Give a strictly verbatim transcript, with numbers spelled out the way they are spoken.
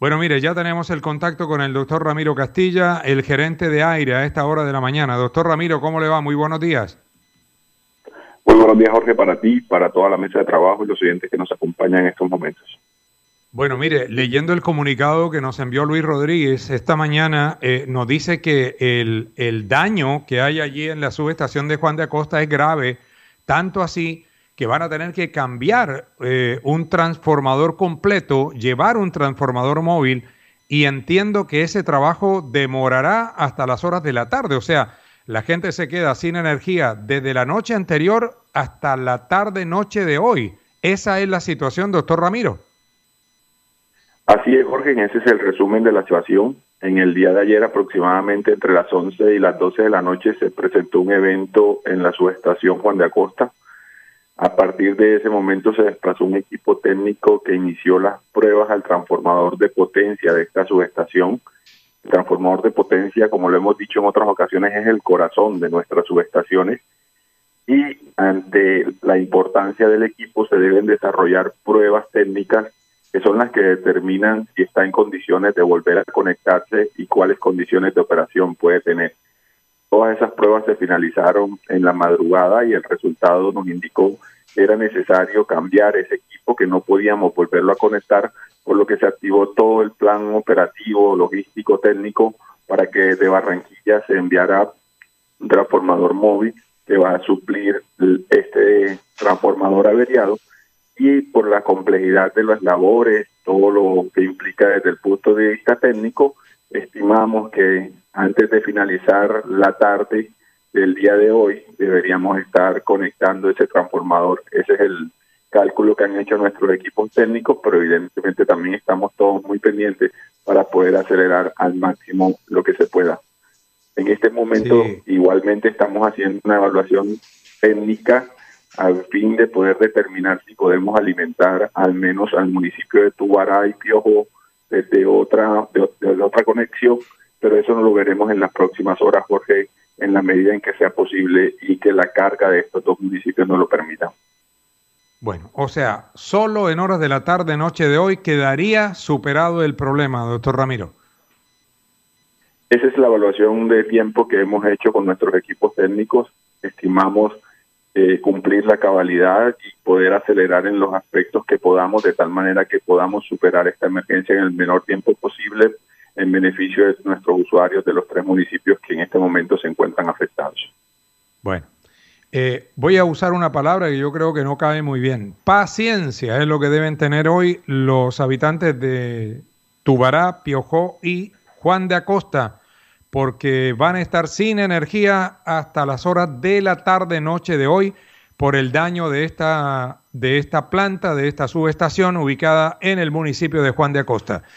Bueno, mire, ya tenemos el contacto con el doctor Ramiro Castilla, el gerente de aire a esta hora de la mañana. Doctor Ramiro, ¿cómo le va? Muy buenos días. Muy buenos días, Jorge, para ti, para toda la mesa de trabajo y los oyentes que nos acompañan en estos momentos. Bueno, mire, leyendo el comunicado que nos envió Luis Rodríguez esta mañana, eh, nos dice que el, el daño que hay allí en la subestación de Juan de Acosta es grave, tanto así que van a tener que cambiar eh, un transformador completo, llevar un transformador móvil, y entiendo que ese trabajo demorará hasta las horas de la tarde. O sea, la gente se queda sin energía desde la noche anterior hasta la tarde-noche de hoy. Esa es la situación, doctor Ramiro. Así es, Jorge, ese es el resumen de la situación. En el día de ayer, aproximadamente entre las once y las doce de la noche, se presentó un evento en la subestación Juan de Acosta. A partir de ese momento se desplazó un equipo técnico que inició las pruebas al transformador de potencia de esta subestación. El transformador de potencia, como lo hemos dicho en otras ocasiones, es el corazón de nuestras subestaciones, y ante la importancia del equipo se deben desarrollar pruebas técnicas que son las que determinan si está en condiciones de volver a conectarse y cuáles condiciones de operación puede tener. Todas esas pruebas se finalizaron en la madrugada y el resultado nos indicó que era necesario cambiar ese equipo, que no podíamos volverlo a conectar, por lo que se activó todo el plan operativo, logístico, técnico, para que desde Barranquilla se enviara un transformador móvil que va a suplir este transformador averiado. Y por la complejidad de las labores, todo lo que implica desde el punto de vista técnico, estimamos que antes de finalizar la tarde del día de hoy deberíamos estar conectando ese transformador. Ese es el cálculo que han hecho nuestros equipos técnicos, pero evidentemente también estamos todos muy pendientes para poder acelerar al máximo lo que se pueda. En este momento sí. Igualmente estamos haciendo una evaluación técnica al fin de poder determinar si podemos alimentar al menos al municipio de Tubará y Piojó desde otra, de, de otra conexión, pero eso no lo veremos en las próximas horas, Jorge, en la medida en que sea posible y que la carga de estos dos municipios no lo permita. Bueno, o sea, solo en horas de la tarde, noche de hoy, quedaría superado el problema, doctor Ramiro. Esa es la evaluación de tiempo que hemos hecho con nuestros equipos técnicos. Estimamos Eh, cumplir la cabalidad y poder acelerar en los aspectos que podamos, de tal manera que podamos superar esta emergencia en el menor tiempo posible en beneficio de nuestros usuarios de los tres municipios que en este momento se encuentran afectados. Bueno, eh, voy a usar una palabra que yo creo que no cabe muy bien. Paciencia es lo que deben tener hoy los habitantes de Tubará, Piojó y Juan de Acosta, porque van a estar sin energía hasta las horas de la tarde-noche de hoy por el daño de esta, de esta planta, de esta subestación ubicada en el municipio de Juan de Acosta.